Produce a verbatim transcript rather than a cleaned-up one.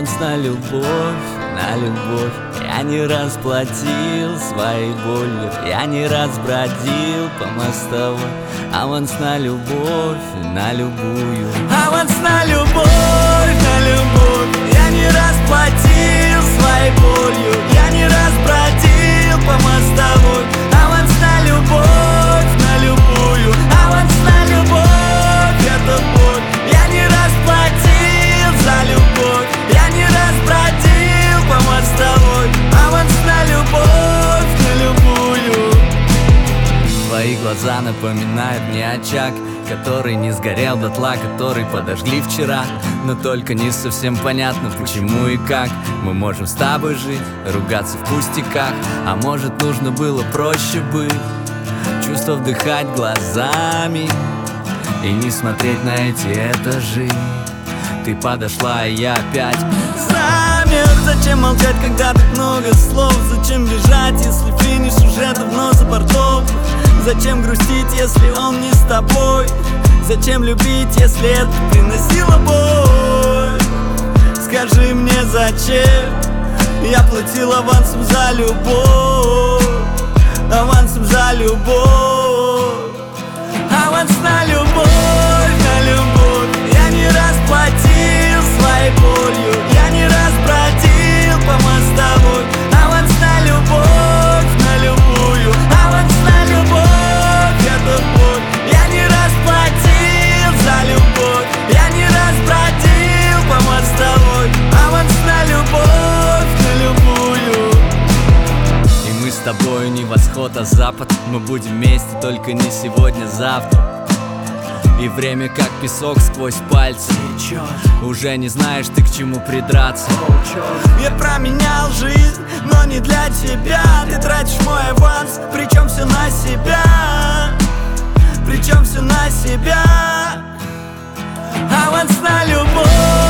Аванс на любовь, на любовь. Я не раз платил своей болью, я не раз бродил по мостовой. Аванс на любовь, на любую. Аванс на любовь, на любовь. Я не раз платил своей болью, я не раз бродил по мостовой. Аванс на любовь, на любую. Аванс на любовь, это боль. Я не раз платил за любовь, я не раз бродил по мостовой. Аванс на любовь, на любую. Твои глаза напоминают мне очаг, который не сгорел дотла, который подожгли вчера. Но только не совсем понятно, почему и как мы можем с тобой жить, ругаться в пустяках. А может, нужно было проще быть, чувства вдыхать глазами и не смотреть на эти этажи. Ты подошла, и я опять замер. Зачем молчать, когда так много слов? Зачем бежать, если финиш уже давно за бортом? Зачем грустить, если он не с тобой? Зачем любить, если это приносило боль? Скажи мне, зачем я платил авансом за любовь? Авансом за любовь. Аванс на любовь, на любовь. Я не раз платил своей болью, я не раз бродил по мостовой. Аванс на любовь, на любую. Аванс на любовь, это боль. Я не раз платил за любовь, я не раз бродил по мостовой. Аванс на любовь, на любую. И мы с тобою не восход, а запад. Мы будем вместе, только не сегодня, завтра. И время как песок сквозь пальцы. Уже не знаешь ты, к чему придраться. Я променял жизнь, но не для тебя. Ты тратишь мой аванс, причем все на себя. Причем все на себя. Аванс на любовь.